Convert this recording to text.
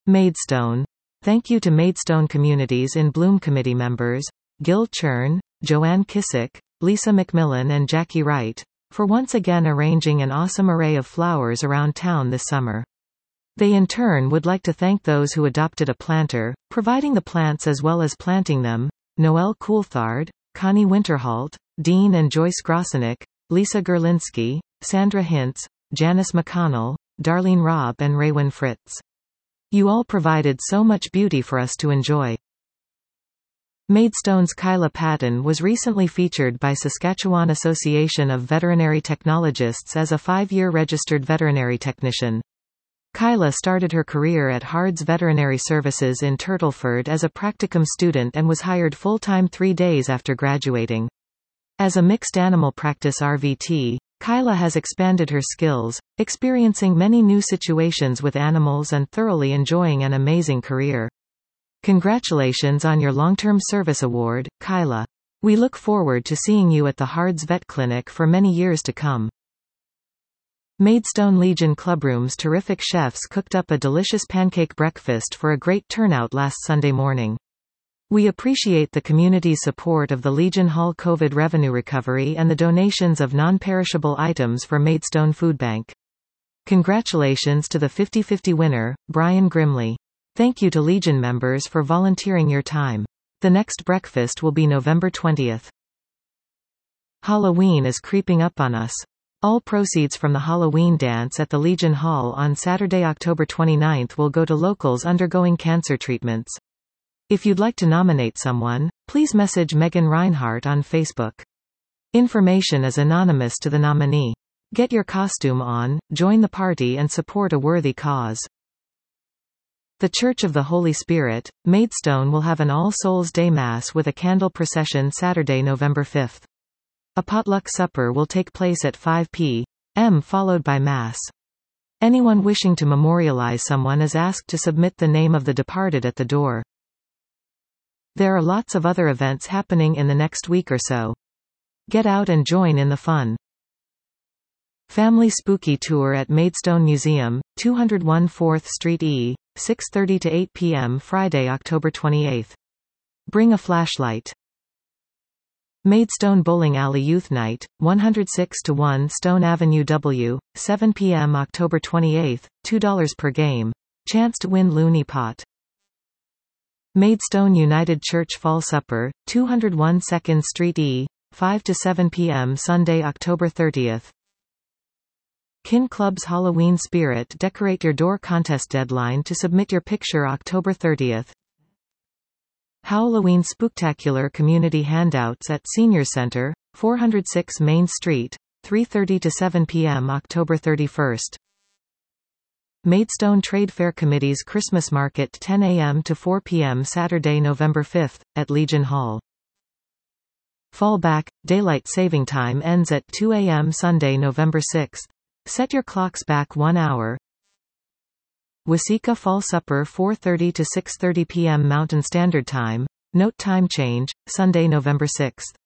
Maidstone. Thank you to Maidstone Communities in Bloom Committee members, Gil Churn, Joanne Kissick, Lisa McMillan and Jackie Wright, for once again arranging an awesome array of flowers around town this summer. They in turn would like to thank those who adopted a planter, providing the plants as well as planting them, Noelle Coulthard, Connie Winterholt, Dean and Joyce Grosenick, Lisa Gerlinski, Sandra Hintz, Janice McConnell, Darlene Robb and Raywin Fritz. You all provided so much beauty for us to enjoy. Maidstone's Kyla Patton was recently featured by Saskatchewan Association of Veterinary Technologists as a 5-year registered veterinary technician. Kyla started her career at Hards Veterinary Services in Turtleford as a practicum student and was hired full-time 3 days after graduating. As a mixed animal practice RVT, Kyla has expanded her skills, experiencing many new situations with animals and thoroughly enjoying an amazing career. Congratulations on your long-term service award, Kyla. We look forward to seeing you at the Hards Vet Clinic for many years to come. Maidstone Legion Clubroom's terrific chefs cooked up a delicious pancake breakfast for a great turnout last Sunday morning. We appreciate the community's support of the Legion Hall COVID revenue recovery and the donations of non-perishable items for Maidstone Food Bank. Congratulations to the 50/50 winner, Brian Grimley. Thank you to Legion members for volunteering your time. The next breakfast will be November 20th. Halloween is creeping up on us. All proceeds from the Halloween dance at the Legion Hall on Saturday, October 29th will go to locals undergoing cancer treatments. If you'd like to nominate someone, please message Megan Reinhart on Facebook. Information is anonymous to the nominee. Get your costume on, join the party and support a worthy cause. The Church of the Holy Spirit, Maidstone will have an All Souls Day Mass with a candle procession Saturday, November 5th. A potluck supper will take place at 5 p.m. followed by Mass. Anyone wishing to memorialize someone is asked to submit the name of the departed at the door. There are lots of other events happening in the next week or so. Get out and join in the fun. Family Spooky Tour at Maidstone Museum, 201 4th Street E, 6:30 to 8 p.m. Friday, October 28th. Bring a flashlight. Maidstone Bowling Alley Youth Night, 106-1 Stone Avenue W, 7 p.m. October 28th, $2 per game. Chance to win Looney Pot. Maidstone United Church Fall Supper, 201 2nd Street E, 5 to 7 p.m. Sunday, October 30th. Kin Club's Halloween Spirit Decorate Your Door contest deadline to submit your picture October 30th. Halloween Spooktacular Community Handouts at Senior Center, 406 Main Street, 3:30 to 7 p.m. October 31st. Maidstone Trade Fair Committee's Christmas Market 10 a.m. to 4 p.m. Saturday, November 5th, at Legion Hall. Fallback, Daylight Saving Time ends at 2 a.m. Sunday, November 6th. Set your clocks back 1 hour. Waseca Fall Supper 4:30 to 6:30 p.m. Mountain Standard Time. Note time change, Sunday, November 6th.